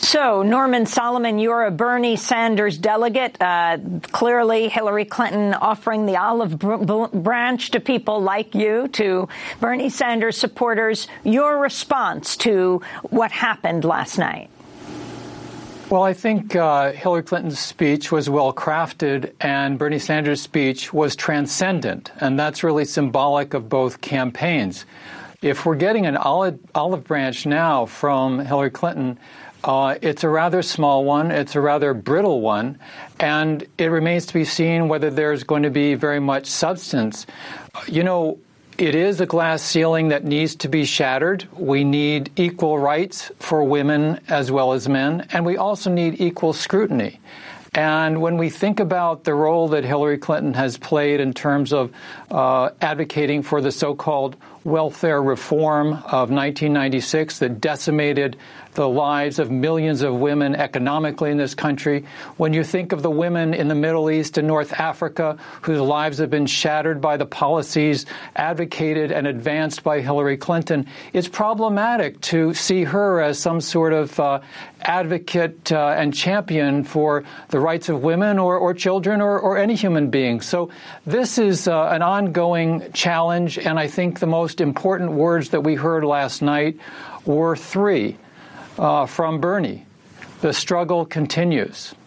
So, Norman Solomon, you're a Bernie Sanders delegate. Clearly, Hillary Clinton offering the olive branch to people like you, to Bernie Sanders supporters. Your response to what happened last night? Well, I think Hillary Clinton's speech was well crafted and Bernie Sanders' speech was transcendent. And that's really symbolic of both campaigns. If we're getting an olive branch now from Hillary Clinton, it's a rather small one. It's a rather brittle one. And it remains to be seen whether there's going to be very much substance. You know, it is a glass ceiling that needs to be shattered. We need equal rights for women as well as men, and we also need equal scrutiny. And when we think about the role that Hillary Clinton has played in terms of advocating for the so-called welfare reform of 1996 that decimated the lives of millions of women economically in this country, when you think of the women in the Middle East and North Africa whose lives have been shattered by the policies advocated and advanced by Hillary Clinton, it's problematic to see her as some sort of advocate and champion for the rights of women or children or any human being. So this is an ongoing challenge, and I think the most important words that we heard last night were three from Bernie. The struggle continues.